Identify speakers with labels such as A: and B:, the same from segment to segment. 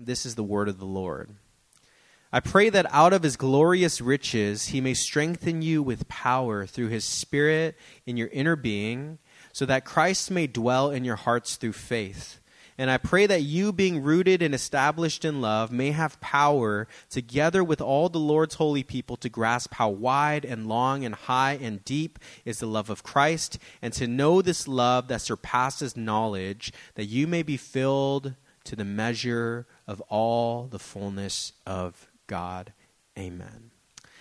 A: this is the word of the Lord. I pray that out of his glorious riches he may strengthen you with power through his Spirit in your inner being, so that Christ may dwell in your hearts through faith. And I pray that you, being rooted and established in love, may have power, together with all the Lord's holy people, to grasp how wide and long and high and deep is the love of Christ, and to know this love that surpasses knowledge, that you may be filled to the measure of all the fullness of God. Amen.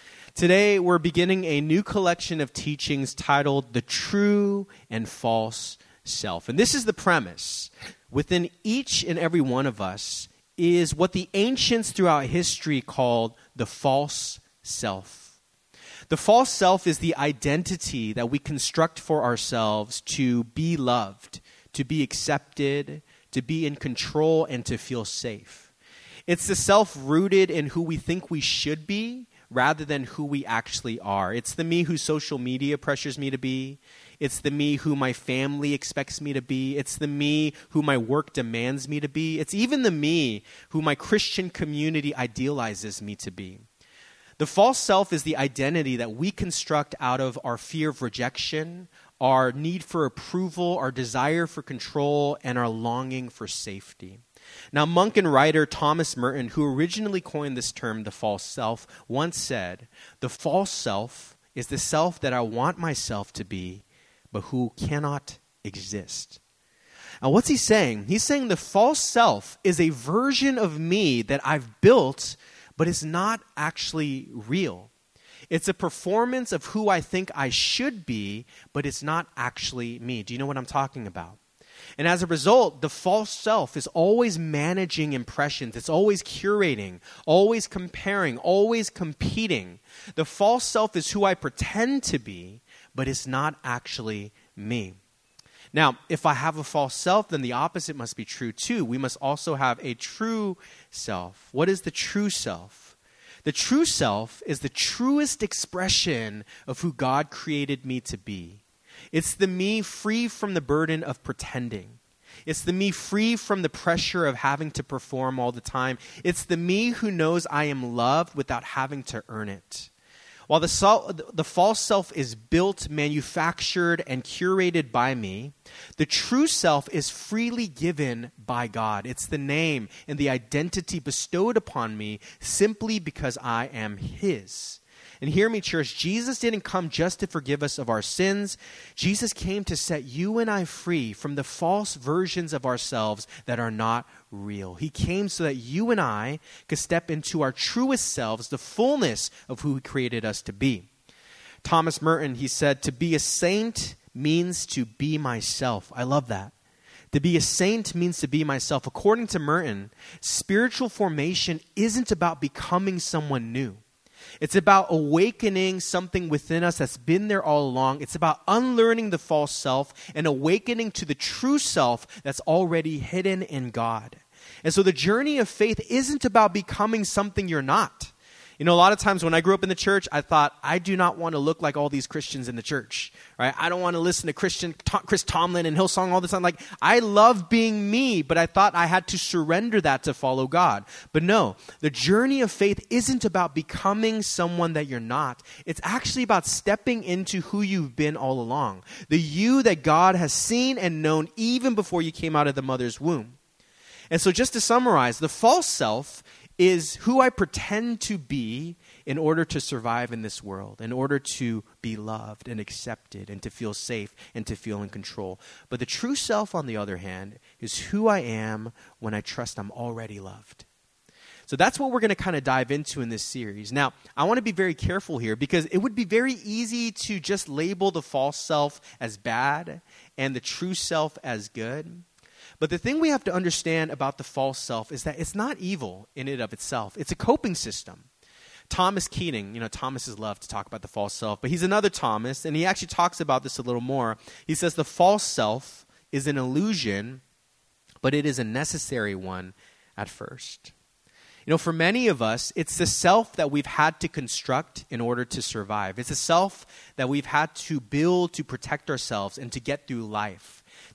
A: Today, we're beginning a new collection of teachings titled The True and False Self. And this is the premise. Within each and every one of us is what the ancients throughout history called the false self. The false self is the identity that we construct for ourselves to be loved, to be accepted, to be in control, and to feel safe. It's the self rooted in who we think we should be rather than who we actually are. It's the me who social media pressures me to be. It's the me who my family expects me to be. It's the me who my work demands me to be. It's even the me who my Christian community idealizes me to be. The false self is the identity that we construct out of our fear of rejection, our need for approval, our desire for control, and our longing for safety. Now, monk and writer Thomas Merton, who originally coined this term, the false self, once said, "The false self is the self that I want myself to be, but who cannot exist." Now, what's he saying? He's saying the false self is a version of me that I've built, but it's not actually real. It's a performance of who I think I should be, but it's not actually me. Do you know what I'm talking about? And as a result, the false self is always managing impressions. It's always curating, always comparing, always competing. The false self is who I pretend to be, but it's not actually me. Now, if I have a false self, then the opposite must be true too. We must also have a true self. What is the true self? The true self is the truest expression of who God created me to be. It's the me free from the burden of pretending. It's the me free from the pressure of having to perform all the time. It's the me who knows I am loved without having to earn it. While the false self is built, manufactured, and curated by me, the true self is freely given by God. It's the name and the identity bestowed upon me simply because I am His. And hear me, church, Jesus didn't come just to forgive us of our sins. Jesus came to set you and I free from the false versions of ourselves that are not real. He came so that you and I could step into our truest selves, the fullness of who He created us to be. Thomas Merton, he said, "To be a saint means to be myself." I love that. To be a saint means to be myself. According to Merton, spiritual formation isn't about becoming someone new. It's about awakening something within us that's been there all along. It's about unlearning the false self and awakening to the true self that's already hidden in God. And so the journey of faith isn't about becoming something you're not. You know, a lot of times when I grew up in the church, I thought, I do not want to look like all these Christians in the church, right? I don't want to listen to Chris Tomlin and Hillsong all the time. Like, I love being me, but I thought I had to surrender that to follow God. But no, the journey of faith isn't about becoming someone that you're not. It's actually about stepping into who you've been all along. The you that God has seen and known even before you came out of the mother's womb. And so just to summarize, the false self is who I pretend to be in order to survive in this world, in order to be loved and accepted and to feel safe and to feel in control. But the true self, on the other hand, is who I am when I trust I'm already loved. So that's what we're going to kind of dive into in this series. Now, I want to be very careful here because it would be very easy to just label the false self as bad and the true self as good. But the thing we have to understand about the false self is that it's not evil in and of itself. It's a coping system. Thomas Keating, Thomases love to talk about the false self, but he's another Thomas, and he actually talks about this a little more. He says the false self is an illusion, but it is a necessary one at first. For many of us, it's the self that we've had to construct in order to survive. It's a self that we've had to build to protect ourselves and to get through life.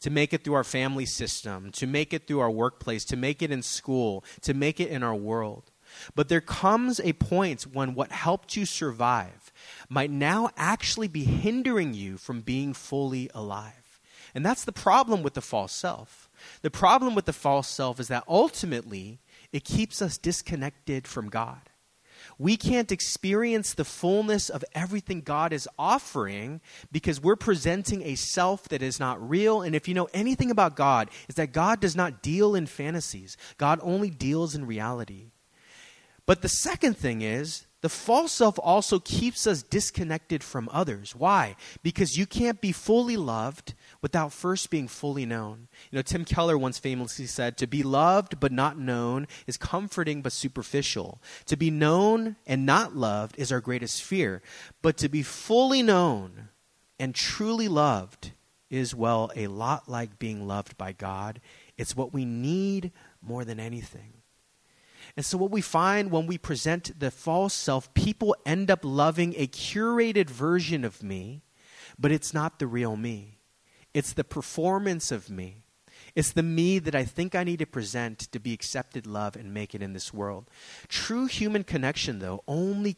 A: to make it through our family system, to make it through our workplace, to make it in school, to make it in our world. But there comes a point when what helped you survive might now actually be hindering you from being fully alive. And that's the problem with the false self. The problem with the false self is that ultimately it keeps us disconnected from God. We can't experience the fullness of everything God is offering because we're presenting a self that is not real. And if you know anything about God, it's that God does not deal in fantasies. God only deals in reality. But the second thing is, the false self also keeps us disconnected from others. Why? Because you can't be fully loved without first being fully known. You know, Tim Keller once famously said, "To be loved but not known is comforting but superficial. To be known and not loved is our greatest fear. But to be fully known and truly loved is, well, a lot like being loved by God. It's what we need more than anything." And so what we find when we present the false self, people end up loving a curated version of me, but it's not the real me. It's the performance of me. It's the me that I think I need to present to be accepted, loved, and make it in this world. True human connection, though, only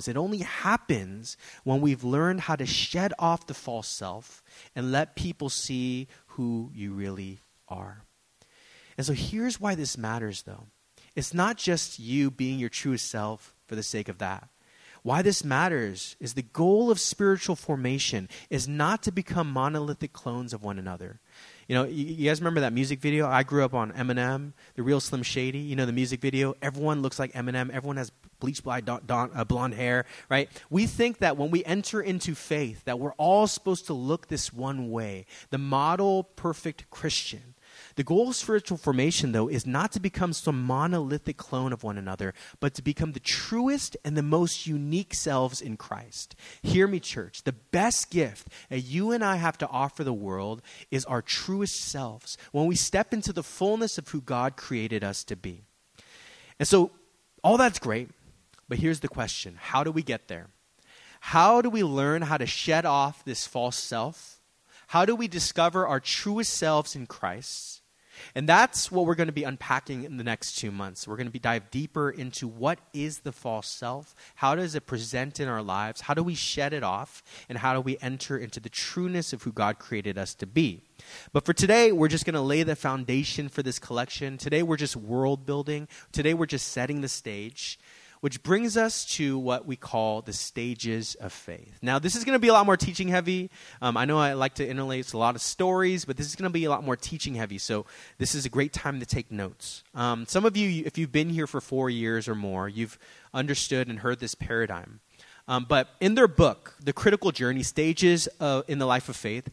A: happens when we've learned how to shed off the false self and let people see who you really are. And so here's why this matters, though. It's not just you being your truest self for the sake of that. Why this matters is the goal of spiritual formation is not to become monolithic clones of one another. You know, you guys remember that music video? I grew up on Eminem, The Real Slim Shady. You know the music video? Everyone looks like Eminem. Everyone has bleached blonde hair, right? We think that when we enter into faith that we're all supposed to look this one way, the model perfect Christian. The goal of spiritual formation, though, is not to become some monolithic clone of one another, but to become the truest and the most unique selves in Christ. Hear me, church. The best gift that you and I have to offer the world is our truest selves when we step into the fullness of who God created us to be. And so, all that's great, but here's the question. How do we get there? How do we learn how to shed off this false self? How do we discover our truest selves in Christ? And that's what we're going to be unpacking in the next 2 months. We're going to dive deeper into what is the false self, how does it present in our lives, how do we shed it off, and how do we enter into the trueness of who God created us to be. But for today, we're just going to lay the foundation for this collection. Today, we're just world building. Today, we're just setting the stage. Which brings us to what we call the stages of faith. Now, this is going to be a lot more teaching heavy. I know I like to interlace a lot of stories, but this is going to be a lot more teaching heavy. So this is a great time to take notes. Some of you, if you've been here for 4 years or more, you've understood and heard this paradigm. But in their book, The Critical Journey, Stages in the Life of Faith,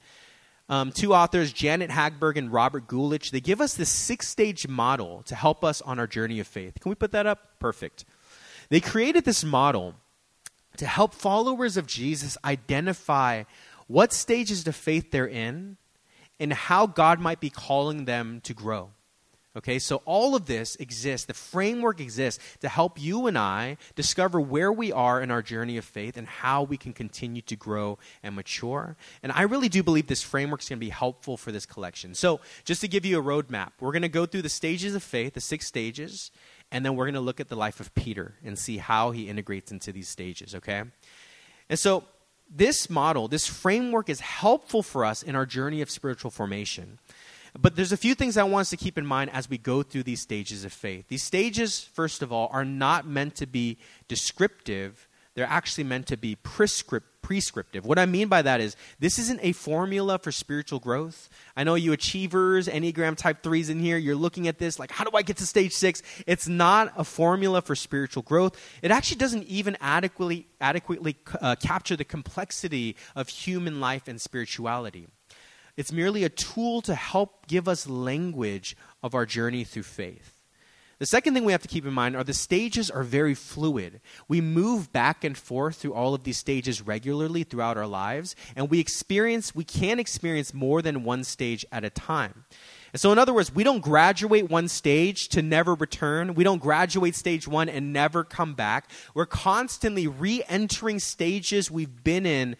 A: 2 authors, Janet Hagberg and Robert Guelich, they give us this 6-stage model to help us on our journey of faith. Can we put that up? Perfect. They created this model to help followers of Jesus identify what stages of faith they're in and how God might be calling them to grow. Okay, so all of this exists, the framework exists to help you and I discover where we are in our journey of faith and how we can continue to grow and mature. And I really do believe this framework is going to be helpful for this collection. So just to give you a roadmap, we're going to go through the stages of faith, the 6 stages, and then we're going to look at the life of Peter and see how he integrates into these stages, okay? And so this model, this framework is helpful for us in our journey of spiritual formation. But there's a few things I want us to keep in mind as we go through these stages of faith. These stages, first of all, are not meant to be descriptive. They're actually meant to be prescriptive. What I mean by that is this isn't a formula for spiritual growth. I know you achievers, Enneagram type 3s in here, you're looking at this like, how do I get to stage 6? It's not a formula for spiritual growth. It actually doesn't even adequately capture the complexity of human life and spirituality. It's merely a tool to help give us language of our journey through faith. The second thing we have to keep in mind are the stages are very fluid. We move back and forth through all of these stages regularly throughout our lives, and we can experience more than one stage at a time. And so in other words, we don't graduate one stage to never return. We don't graduate stage one and never come back. We're constantly re-entering stages we've been in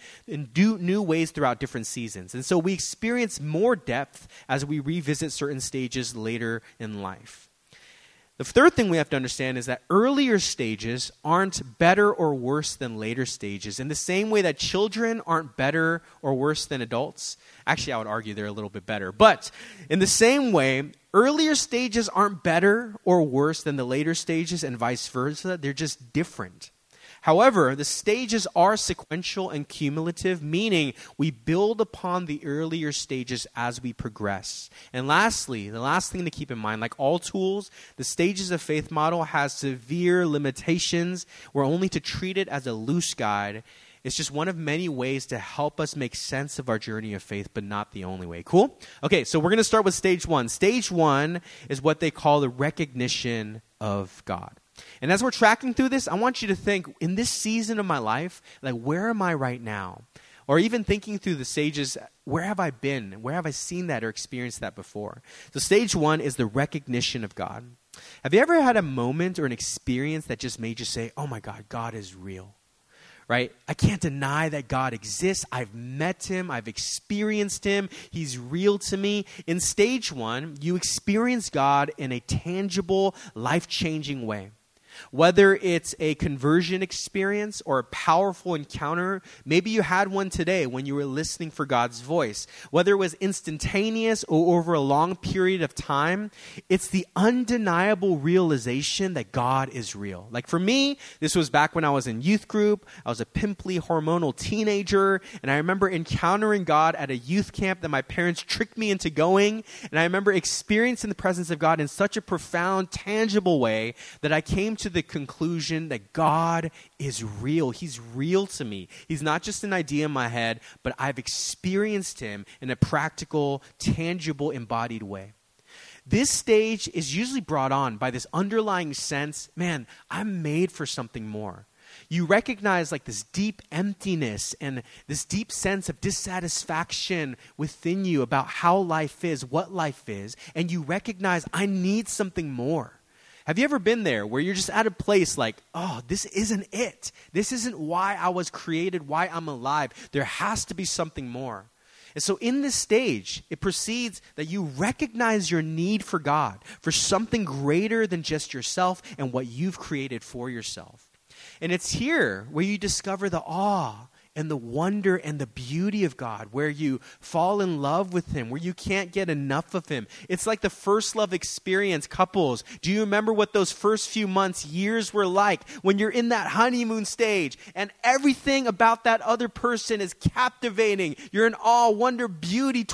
A: new ways throughout different seasons. And so we experience more depth as we revisit certain stages later in life. The third thing we have to understand is that earlier stages aren't better or worse than later stages, in the same way that children aren't better or worse than adults. Actually, I would argue they're a little bit better. But in the same way, earlier stages aren't better or worse than the later stages and vice versa. They're just different. However, the stages are sequential and cumulative, meaning we build upon the earlier stages as we progress. And lastly, the last thing to keep in mind, like all tools, the Stages of Faith model has severe limitations. We're only to treat it as a loose guide. It's just one of many ways to help us make sense of our journey of faith, but not the only way. Cool? Okay, so we're going to start with stage one. Stage one is what they call the recognition of God. And as we're tracking through this, I want you to think, in this season of my life, like, where am I right now? Or even thinking through the stages, where have I been? Where have I seen that or experienced that before? So stage one is the recognition of God. Have you ever had a moment or an experience that just made you say, oh my God, God is real? Right? I can't deny that God exists. I've met him. I've experienced him. He's real to me. In stage one, you experience God in a tangible, life-changing way. Whether it's a conversion experience or a powerful encounter, maybe you had one today when you were listening for God's voice. Whether it was instantaneous or over a long period of time, it's the undeniable realization that God is real. Like for me, this was back when I was in youth group. I was a pimply, hormonal teenager, and I remember encountering God at a youth camp that my parents tricked me into going, and I remember experiencing the presence of God in such a profound, tangible way that I came to the conclusion that God is real. He's real to me. He's not just an idea in my head, but I've experienced him in a practical, tangible, embodied way. This stage is usually brought on by this underlying sense, man, I'm made for something more. You recognize like this deep emptiness and this deep sense of dissatisfaction within you about how life is, what life is, and you recognize I need something more. Have you ever been there where you're just at a place like, oh, this isn't it. This isn't why I was created, why I'm alive. There has to be something more. And so in this stage, it proceeds that you recognize your need for God, for something greater than just yourself and what you've created for yourself. And it's here where you discover the awe and the wonder and the beauty of God, where you fall in love with him, where you can't get enough of him. It's like the first love experience, couples. Do you remember what those first few months, years were like when you're in that honeymoon stage and everything about that other person is captivating? You're in awe, wonder, beauty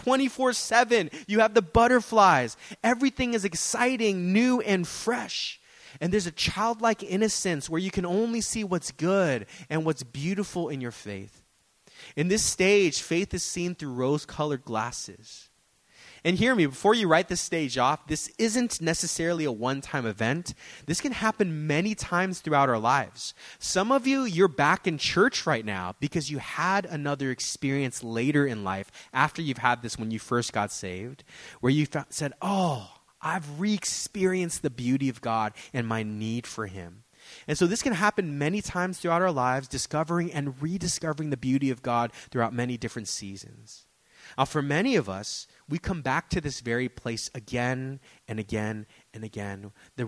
A: 24/7. You have the butterflies. Everything is exciting, new, and fresh. And there's a childlike innocence where you can only see what's good and what's beautiful in your faith. In this stage, faith is seen through rose-colored glasses. And hear me, before you write this stage off, this isn't necessarily a one-time event. This can happen many times throughout our lives. Some of you, you're back in church right now because you had another experience later in life after you've had this when you first got saved, where you said, oh, I've re-experienced the beauty of God and my need for him. And so this can happen many times throughout our lives, discovering and rediscovering the beauty of God throughout many different seasons. Now, for many of us, we come back to this very place again and again and again. The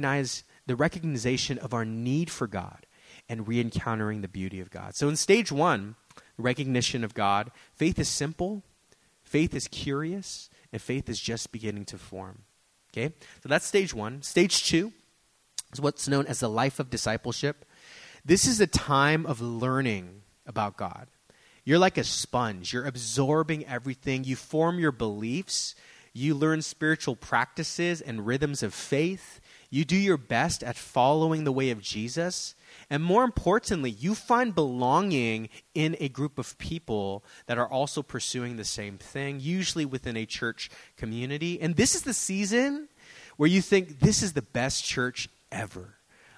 A: recognition of our need for God and re-encountering the beauty of God. So in stage one, recognition of God, faith is simple, faith is curious, and faith is just beginning to form. Okay, so that's stage one. Stage two is what's known as the life of discipleship. This is a time of learning about God. You're like a sponge. You're absorbing everything. You form your beliefs. You learn spiritual practices and rhythms of faith. You do your best at following the way of Jesus. And more importantly, you find belonging in a group of people that are also pursuing the same thing, usually within a church community. And this is the season where you think, this is the best church ever.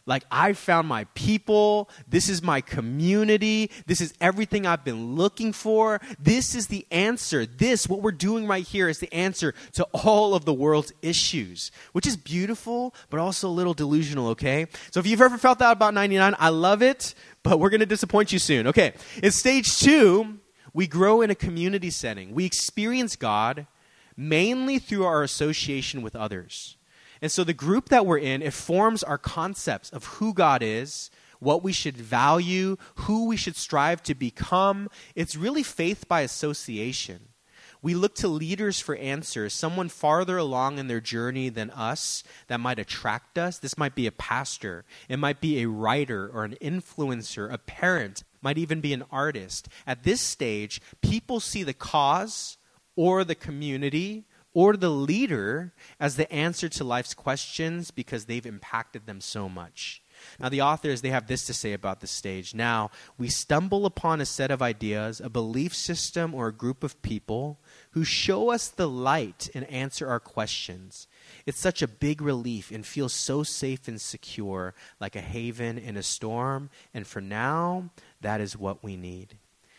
A: Like, I found my people. This is my community. This is everything I've been looking for. This is the answer. What we're doing right here is the answer to all of the world's issues, which is beautiful, but also a little delusional, okay? So if you've ever felt that about 99, I love it, but we're going to disappoint you soon. Okay, in stage 2, we grow in a community setting. We experience God mainly through our association with others. And so the group that we're in, it forms our concepts of who God is, what we should value, who we should strive to become. It's really faith by association. We look to leaders for answers, someone farther along in their journey than us that might attract us. This might be a pastor. It might be a writer or an influencer, a parent, might even be an artist. At this stage, people see the cause or the community or the leader as the answer to life's questions because they've impacted them so much. Now, the authors, they have this to say about this stage. Now, we stumble upon a set of ideas, a belief system, or a group of people who show us the light and answer our questions. It's such a big relief and feels so safe and secure, like a haven in a storm. And for now, that is what we need.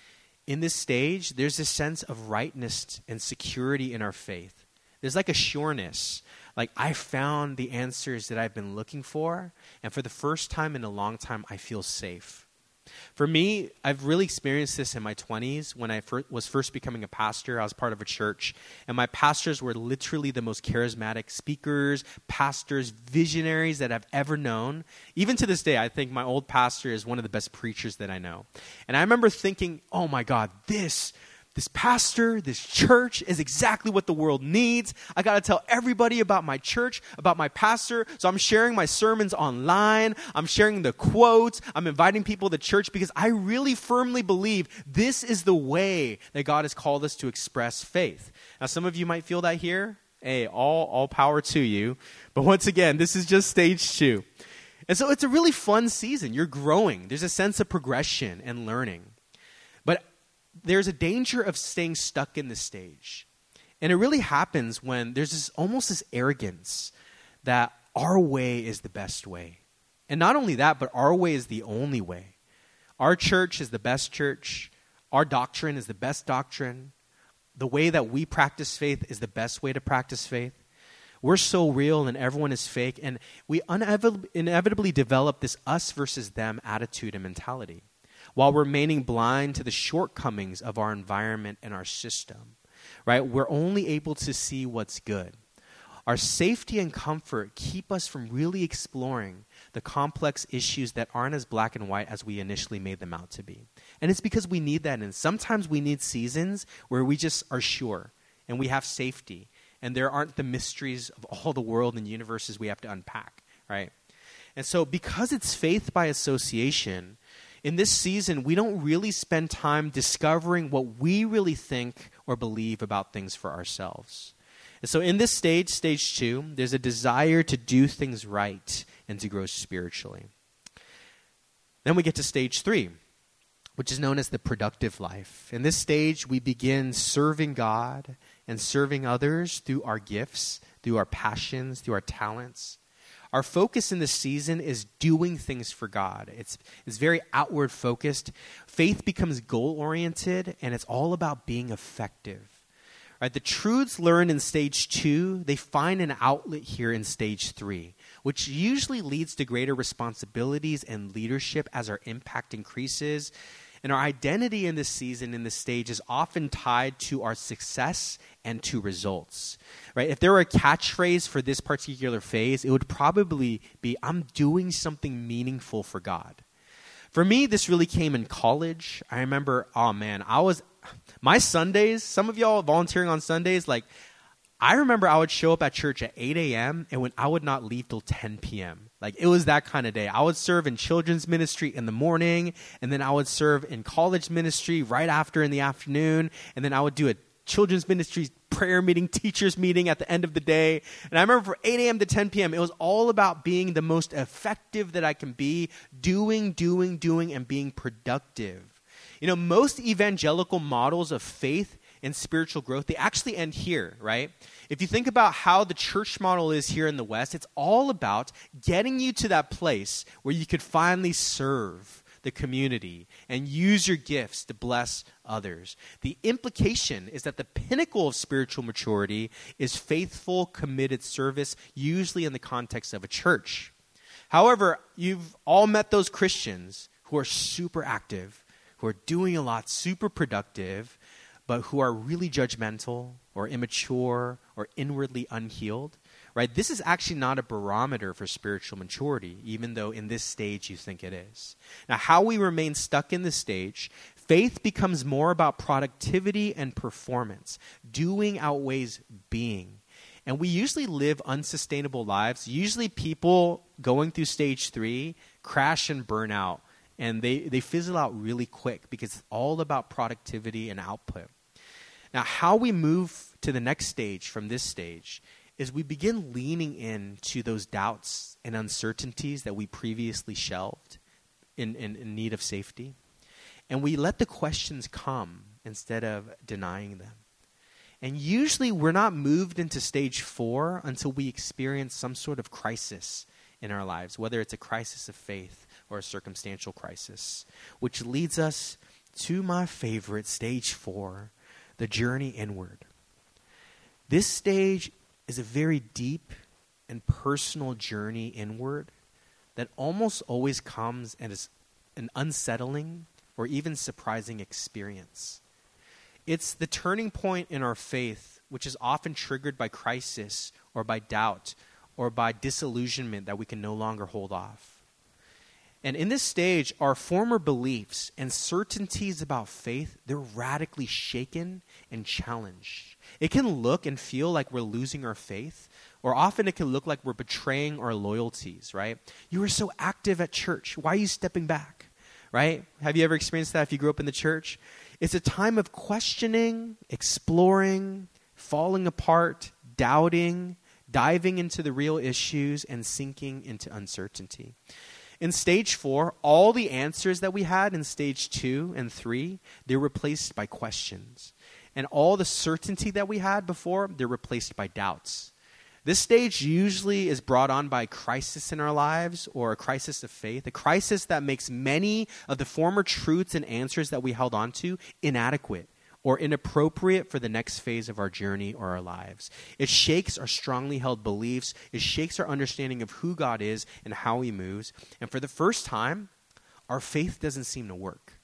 A: In this stage, there's a sense of rightness and security in our faith. There's like a sureness, like I found the answers that I've been looking for, and for the first time in a long time, I feel safe. For me, I've really experienced this in my 20s when I was first becoming a pastor. I was part of a church, and my pastors were literally the most charismatic speakers, pastors, visionaries that I've ever known. Even to this day, I think my old pastor is one of the best preachers that I know. And I remember thinking, oh my God, this pastor, this church is exactly what the world needs. I got to tell everybody about my church, about my pastor. So I'm sharing my sermons online. I'm sharing the quotes. I'm inviting people to church because I really firmly believe this is the way that God has called us to express faith. Now, some of you might feel that here. Hey, all power to you. But once again, this is just stage 2. And so it's a really fun season. You're growing. There's a sense of progression and learning. But there's a danger of staying stuck in this stage. And it really happens when there's almost this arrogance that our way is the best way. And not only that, but our way is the only way. Our church is the best church. Our doctrine is the best doctrine. The way that we practice faith is the best way to practice faith. We're so real and everyone is fake. And we inevitably develop this us versus them attitude and mentality, while remaining blind to the shortcomings of our environment and our system, right? We're only able to see what's good. Our safety and comfort keep us from really exploring the complex issues that aren't as black and white as we initially made them out to be. And it's because we need that. And sometimes we need seasons where we just are sure and we have safety and there aren't the mysteries of all the world and universes we have to unpack, right? And so because it's faith by association, in this season, we don't really spend time discovering what we really think or believe about things for ourselves. And so in this stage 2, there's a desire to do things right and to grow spiritually. Then we get to stage 3, which is known as the productive life. In this stage, we begin serving God and serving others through our gifts, through our passions, through our talents. Our focus in this season is doing things for God. It's very outward focused. Faith becomes goal-oriented, and it's all about being effective. Right? The truths learned in stage 2, they find an outlet here in stage 3, which usually leads to greater responsibilities and leadership as our impact increases. And our identity in this season, in this stage, is often tied to our success and to results, right? If there were a catchphrase for this particular phase, it would probably be, I'm doing something meaningful for God. For me, this really came in college. I remember, my Sundays, some of y'all volunteering on Sundays, I remember I would show up at church at 8 a.m. and when I would not leave till 10 p.m. It was that kind of day. I would serve in children's ministry in the morning, and then I would serve in college ministry right after in the afternoon, and then I would do a children's ministry prayer meeting, teachers meeting at the end of the day. And I remember from 8 a.m. to 10 p.m., it was all about being the most effective that I can be, doing, and being productive. Most evangelical models of faith, and spiritual growth, they actually end here, right? If you think about how the church model is here in the West, it's all about getting you to that place where you could finally serve the community and use your gifts to bless others. The implication is that the pinnacle of spiritual maturity is faithful, committed service, usually in the context of a church. However, you've all met those Christians who are super active, who are doing a lot, super productive, but who are really judgmental or immature or inwardly unhealed, right? This is actually not a barometer for spiritual maturity, even though in this stage you think it is. Now, how we remain stuck in this stage, faith becomes more about productivity and performance. Doing outweighs being. And we usually live unsustainable lives. Usually people going through stage 3 crash and burn out. And they fizzle out really quick because it's all about productivity and output. Now, how we move to the next stage from this stage is we begin leaning into those doubts and uncertainties that we previously shelved in need of safety. And we let the questions come instead of denying them. And usually we're not moved into stage 4 until we experience some sort of crisis in our lives, whether it's a crisis of faith or a circumstantial crisis, which leads us to my favorite, stage 4, the journey inward. This stage is a very deep and personal journey inward that almost always comes as an unsettling or even surprising experience. It's the turning point in our faith, which is often triggered by crisis or by doubt or by disillusionment that we can no longer hold off. And in this stage, our former beliefs and certainties about faith, they're radically shaken and challenged. It can look and feel like we're losing our faith, or often it can look like we're betraying our loyalties, right? You were so active at church. Why are you stepping back, right? Have you ever experienced that if you grew up in the church? It's a time of questioning, exploring, falling apart, doubting, diving into the real issues, and sinking into uncertainty. In stage 4, all the answers that we had in stage 2 and 3, they're replaced by questions. And all the certainty that we had before, they're replaced by doubts. This stage usually is brought on by a crisis in our lives or a crisis of faith, a crisis that makes many of the former truths and answers that we held on to inadequate or inappropriate for the next phase of our journey or our lives. It shakes our strongly held beliefs. It shakes our understanding of who God is and how he moves. And for the first time, our faith doesn't seem to work.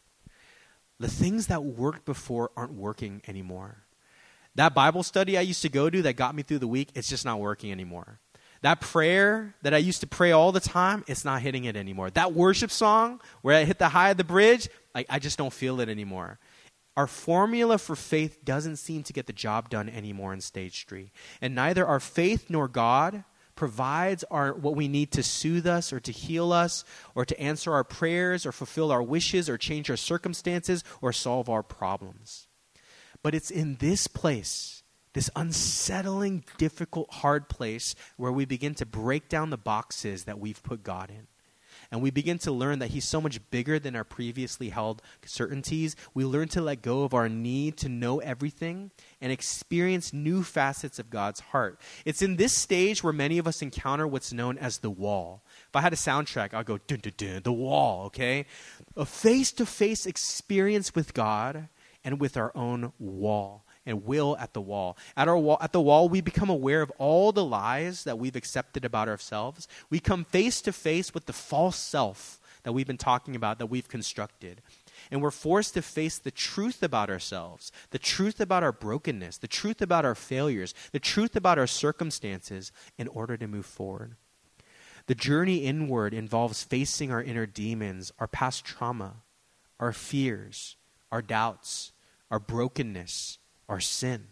A: The things that worked before aren't working anymore. That Bible study I used to go to that got me through the week, it's just not working anymore. That prayer that I used to pray all the time, it's not hitting it anymore. That worship song where I hit the high of the bridge, I just don't feel it anymore. Our formula for faith doesn't seem to get the job done anymore in stage 3. And neither our faith nor God provides what we need to soothe us or to heal us or to answer our prayers or fulfill our wishes or change our circumstances or solve our problems. But it's in this place, this unsettling, difficult, hard place, where we begin to break down the boxes that we've put God in. And we begin to learn that he's so much bigger than our previously held certainties. We learn to let go of our need to know everything and experience new facets of God's heart. It's in this stage where many of us encounter what's known as the wall. If I had a soundtrack, I'd go, dun, dun, dun, the wall, okay? A face-to-face experience with God and with our own wall. And will at the wall. At the wall, we become aware of all the lies that we've accepted about ourselves. We come face to face with the false self that we've been talking about, that we've constructed. And we're forced to face the truth about ourselves, the truth about our brokenness, the truth about our failures, the truth about our circumstances in order to move forward. The journey inward involves facing our inner demons, our past trauma, our fears, our doubts, our brokenness, our sin.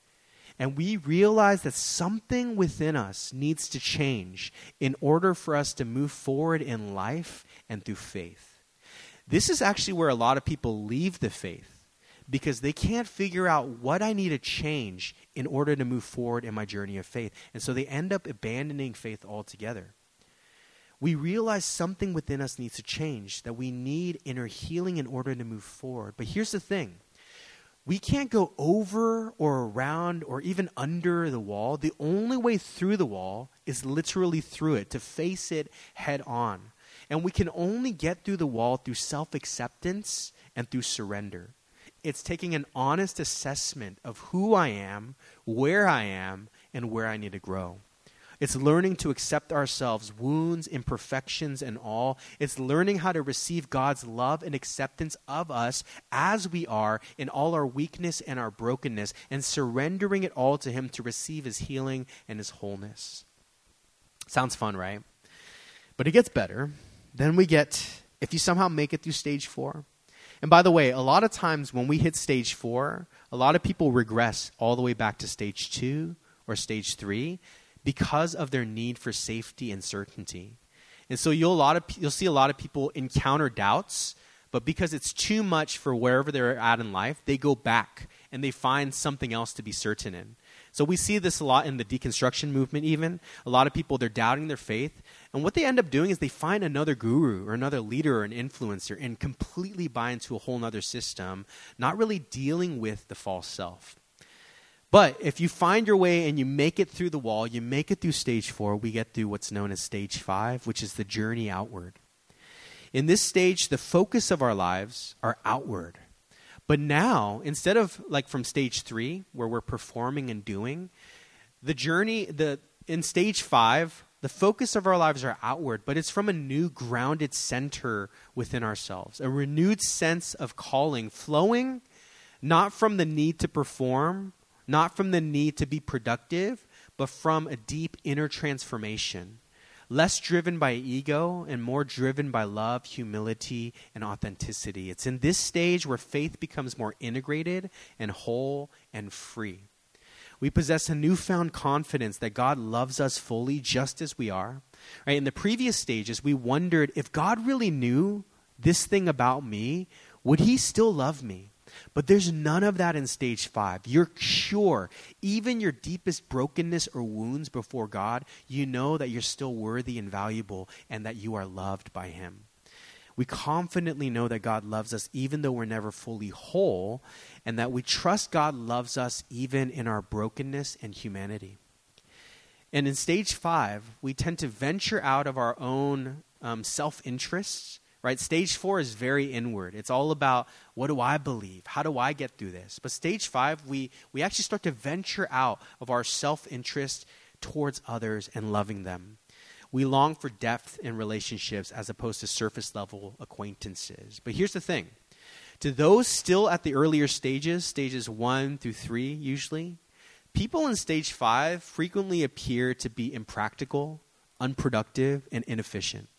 A: And we realize that something within us needs to change in order for us to move forward in life and through faith. This is actually where a lot of people leave the faith, because they can't figure out what I need to change in order to move forward in my journey of faith. And so they end up abandoning faith altogether. We realize something within us needs to change, that we need inner healing in order to move forward. But here's the thing. We can't go over or around or even under the wall. The only way through the wall is literally through it, to face it head on. And we can only get through the wall through self-acceptance and through surrender. It's taking an honest assessment of who I am, where I am, and where I need to grow. It's learning to accept ourselves, wounds, imperfections, and all. It's learning how to receive God's love and acceptance of us as we are in all our weakness and our brokenness, and surrendering it all to him to receive his healing and his wholeness. Sounds fun, right? But it gets better. Then we get, if you somehow make it through stage 4. And by the way, a lot of times when we hit stage 4, a lot of people regress all the way back to stage 2 or stage 3 because of their need for safety and certainty. And so you'll see a lot of people encounter doubts, but because it's too much for wherever they're at in life, they go back and they find something else to be certain in. So we see this a lot in the deconstruction movement even. A lot of people, they're doubting their faith. And what they end up doing is they find another guru or another leader or an influencer and completely buy into a whole other system, not really dealing with the false self. But if you find your way and you make it through the wall, you make it through stage 4, we get through what's known as stage 5, which is the journey outward. In this stage, the focus of our lives are outward. But now, instead of like from stage 3, where we're performing and doing, in stage 5, the focus of our lives are outward, but it's from a new grounded center within ourselves, a renewed sense of calling, flowing not from the need to perform, not from the need to be productive, but from a deep inner transformation. Less driven by ego and more driven by love, humility, and authenticity. It's in this stage where faith becomes more integrated and whole and free. We possess a newfound confidence that God loves us fully just as we are. Right? In the previous stages, we wondered if God really knew this thing about me, would he still love me? But there's none of that in stage 5. You're sure, even your deepest brokenness or wounds before God, you know that you're still worthy and valuable and that you are loved by him. We confidently know that God loves us even though we're never fully whole, and that we trust God loves us even in our brokenness and humanity. And in stage 5, we tend to venture out of our own self-interests. Right? Stage 4 is very inward. It's all about, what do I believe? How do I get through this? But stage 5, we actually start to venture out of our self-interest towards others and loving them. We long for depth in relationships as opposed to surface-level acquaintances. But here's the thing. To those still at the earlier stages 1 through 3 usually, people in stage 5 frequently appear to be impractical, unproductive, and inefficient.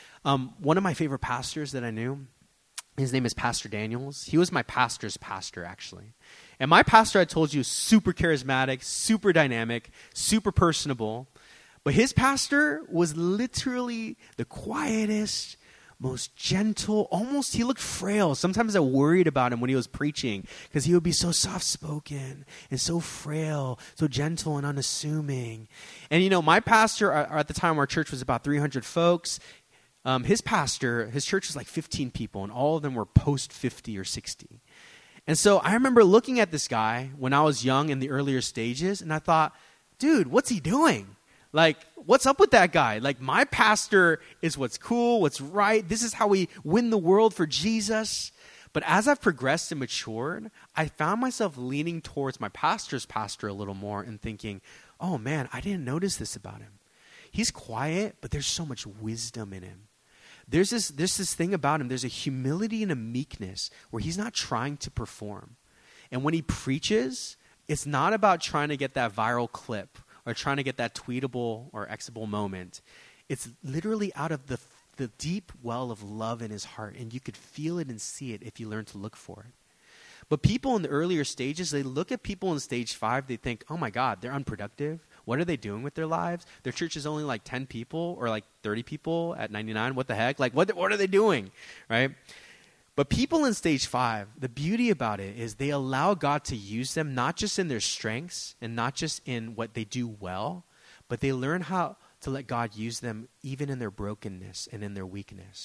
A: One of my favorite pastors that I knew, his name is Pastor Daniels. He was my pastor's pastor, actually. And my pastor, I told you, super charismatic, super dynamic, super personable. But his pastor was literally the quietest, most gentle, almost he looked frail. Sometimes I worried about him when he was preaching because he would be so soft-spoken and so frail, so gentle and unassuming. And, my pastor, at the time our church was about 300 folks. His church was like 15 people, and all of them were post 50 or 60. And so I remember looking at this guy when I was young in the earlier stages, and I thought, dude, what's he doing? Like, what's up with that guy? Like, my pastor is what's cool, what's right. This is how we win the world for Jesus. But as I've progressed and matured, I found myself leaning towards my pastor's pastor a little more and thinking, oh man, I didn't notice this about him. He's quiet, but there's so much wisdom in him. There's this thing about him. There's a humility and a meekness where he's not trying to perform. And when he preaches, it's not about trying to get that viral clip or trying to get that tweetable or Xable moment. It's literally out of the deep well of love in his heart, and you could feel it and see it if you learn to look for it. But people in the earlier stages, they look at people in stage 5, they think, oh my God, they're unproductive. What are they doing with their lives? Their church is only like 10 people or like 30 people at 99. What the heck? Like, what are they doing? Right? But people in stage 5, the beauty about it is they allow God to use them, not just in their strengths and not just in what they do well, but they learn how to let God use them even in their brokenness and in their weakness.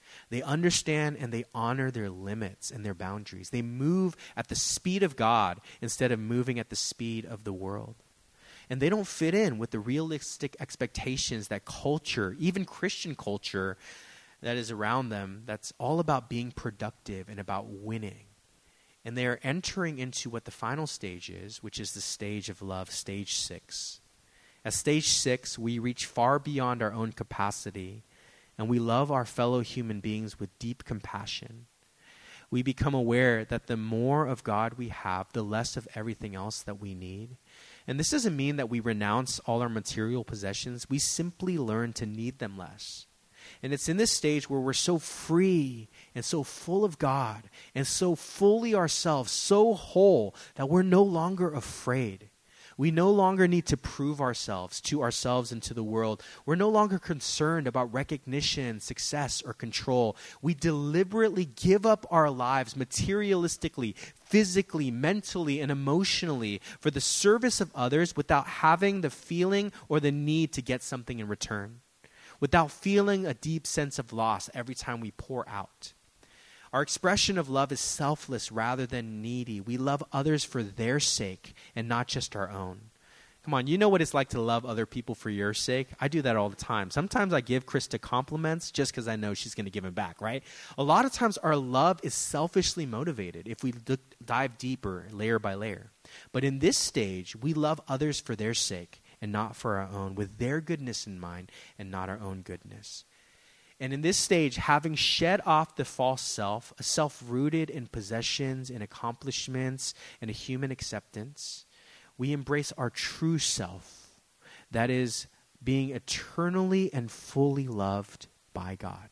A: They understand and they honor their limits and their boundaries. They move at the speed of God instead of moving at the speed of the world. And they don't fit in with the realistic expectations that culture, even Christian culture, that is around them, that's all about being productive and about winning. And they are entering into what the final stage is, which is the stage of love, stage 6. At stage 6, we reach far beyond our own capacity, and we love our fellow human beings with deep compassion. We become aware that the more of God we have, the less of everything else that we need. And this doesn't mean that we renounce all our material possessions. We simply learn to need them less. And it's in this stage where we're so free and so full of God and so fully ourselves, so whole, that we're no longer afraid. We no longer need to prove ourselves and to the world. We're no longer concerned about recognition, success, or control. We deliberately give up our lives materialistically, physically, mentally, and emotionally for the service of others without having the feeling or the need to get something in return, without feeling a deep sense of loss every time we pour out. Our expression of love is selfless rather than needy. We love others for their sake and not just our own. Come on, you know what it's like to love other people for your sake? I do that all the time. Sometimes I give Krista compliments just because I know she's going to give them back, right? A lot of times our love is selfishly motivated if we dive deeper, layer by layer. But in this stage, we love others for their sake and not for our own, with their goodness in mind and not our own goodness. And in this stage, having shed off the false self, a self rooted in possessions and accomplishments and a human acceptance, we embrace our true self, that is, being eternally and fully loved by God.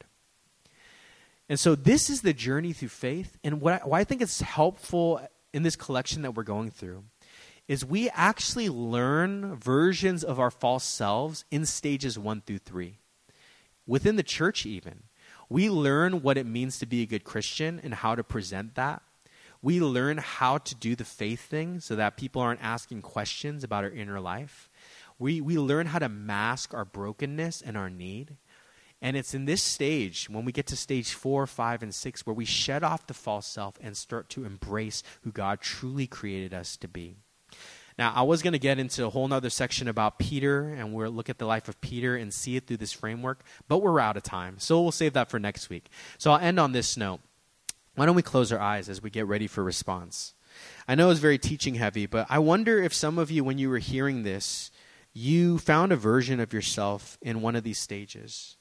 A: And so this is the journey through faith. And why I think it's helpful in this collection that we're going through is we actually learn versions of our false selves in stages 1 through 3. Within the church even, we learn what it means to be a good Christian and how to present that. We learn how to do the faith thing so that people aren't asking questions about our inner life. We learn how to mask our brokenness and our need. And it's in this stage, when we get to stage 4, 5, and 6, where we shed off the false self and start to embrace who God truly created us to be. Now, I was going to get into a whole other section about Peter, and we'll look at the life of Peter and see it through this framework, but we're out of time, so we'll save that for next week. So I'll end on this note. Why don't we close our eyes as we get ready for response? I know it's very teaching heavy, but I wonder if some of you, when you were hearing this, you found a version of yourself in one of these stages.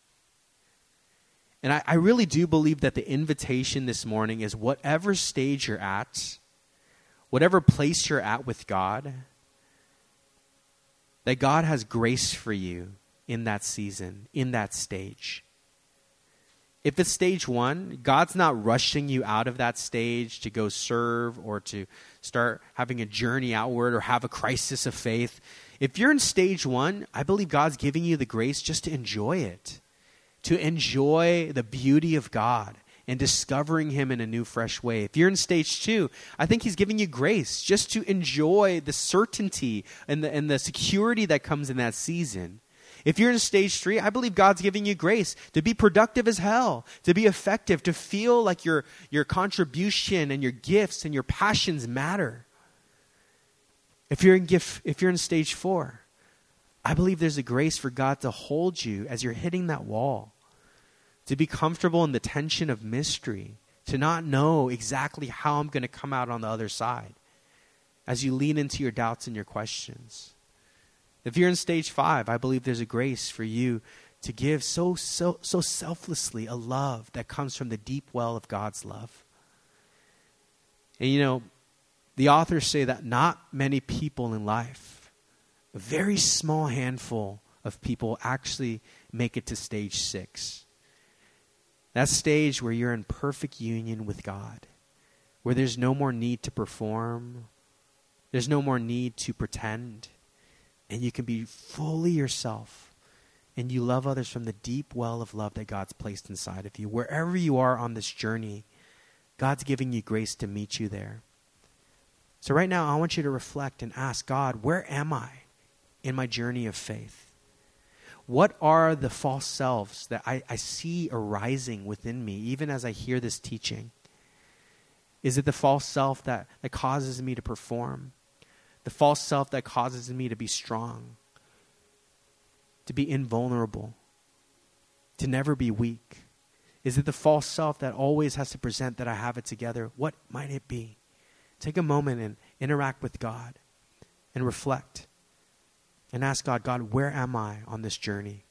A: And I really do believe that the invitation this morning is whatever stage you're at, whatever place you're at with God, that God has grace for you in that season, in that stage. If it's stage 1, God's not rushing you out of that stage to go serve or to start having a journey outward or have a crisis of faith. If you're in stage 1, I believe God's giving you the grace just to enjoy it, to enjoy the beauty of God and discovering him in a new, fresh way. If you're in stage 2, I think he's giving you grace just to enjoy the certainty and the security that comes in that season. If you're in stage 3, I believe God's giving you grace to be productive as hell, to be effective, to feel like your contribution and your gifts and your passions matter. If you're in stage 4, I believe there's a grace for God to hold you as you're hitting that wall, to be comfortable in the tension of mystery, to not know exactly how I'm going to come out on the other side as you lean into your doubts and your questions. If you're in stage 5, I believe there's a grace for you to give so selflessly a love that comes from the deep well of God's love. And the authors say that not many people in life, a very small handful of people actually make it to stage 6. That stage where you're in perfect union with God, where there's no more need to perform, there's no more need to pretend, and you can be fully yourself, and you love others from the deep well of love that God's placed inside of you. Wherever you are on this journey, God's giving you grace to meet you there. So right now, I want you to reflect and ask God, where am I in my journey of faith? what are the false selves that I see arising within me, even as I hear this teaching? Is it the false self that causes me to perform? The false self that causes me to be strong, to be invulnerable, to never be weak? Is it the false self that always has to present that I have it together? What might it be? Take a moment and interact with God and reflect and ask God, God, where am I on this journey?